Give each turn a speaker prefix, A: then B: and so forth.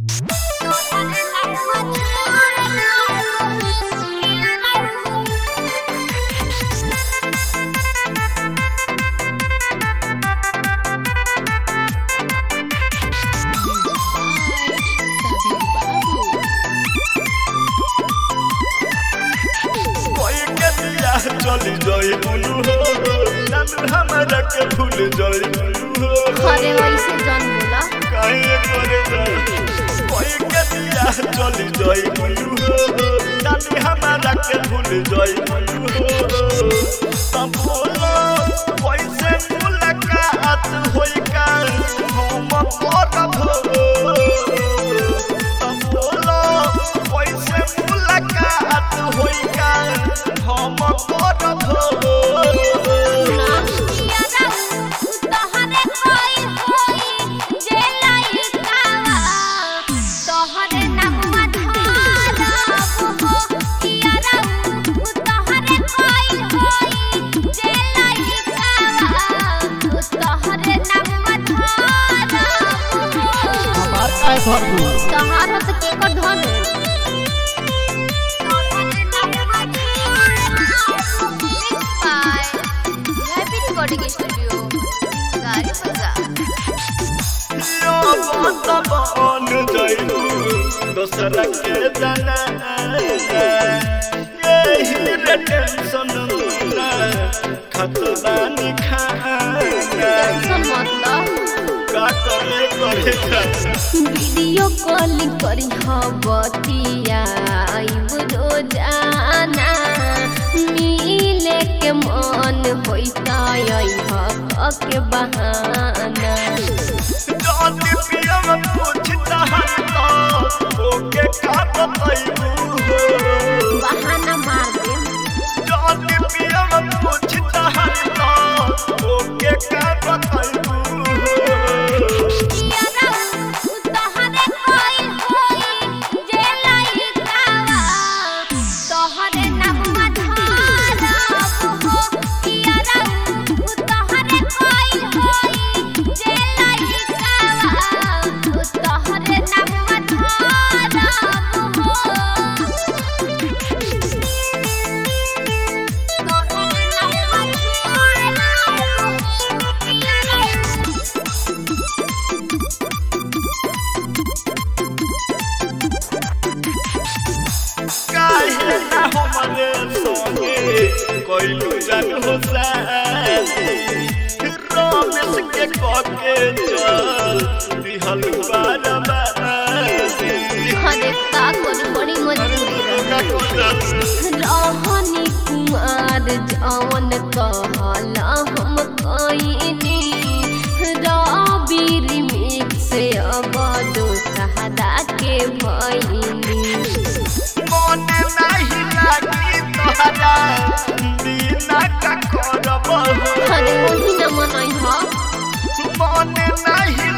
A: चली जाए बुलू हो नम हमरा के भूल जाए बुलू हो
B: अरे वैसे जान बोला
A: काहे करे जा कोई के दिया चली जाए बुलू हो नम हमरा के भूल जाए बुलू हो तब बोलो कैसे मुलाकात होई का हम करब तब बोलो कैसे मुलाकात होई का हम करब
B: सहारत के कर धन रिकॉर्डिंग स्टूडियो गाड़ी बजा
A: बन जाइबू दोसरा के जाना यही रे टेंशन ना खतरा निखाना
B: टेंशन मतलब
A: का करे जा
B: वीडियो कॉलिंग करी बतिया रोजाना मिले के मन होता के बहाना
A: जानी पिया पूछता तो ओके का बताइबू
B: बहाना मार दे
A: जानी पिया पूछता तो ओके का बताइबू हमरे संगे कोइलू जन हो रमेश के कके चल दिहल बारबादी
B: अरे का कोई बड़ी मजबूरी रहनी कुमार जवन कहला हम कइनी रवि रिमिक्स अब दो सहारा के भइनी
A: मन नहीं लागी तोहरा बिना का करब
B: अरे वही न मनई ह
A: मन नहीं